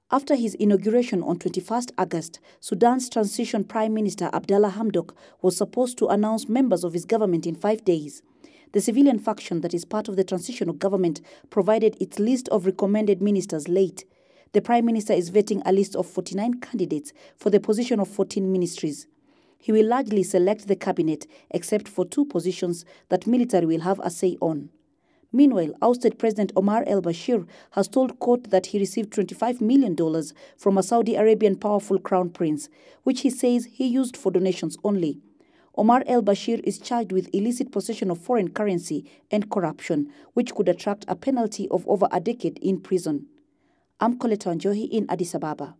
After his inauguration on 21st August, Sudan's transition Prime Minister Abdallah Hamdok was supposed to announce members of his government in 5 days. The civilian faction that is part of the transitional government provided its list of recommended ministers late. The Prime Minister is vetting a list of 49 candidates for the position of 14 ministries. He will largely select the cabinet except for 2 positions that military will have a say on. Meanwhile, ousted President Omar al-Bashir has told court that he received $25 million from a Saudi Arabian powerful crown prince, which he says he used for donations only. Omar al-Bashir is charged with illicit possession of foreign currency and corruption, which could attract a penalty of over a decade in prison. I'm Coletta Njohi in Addis Ababa.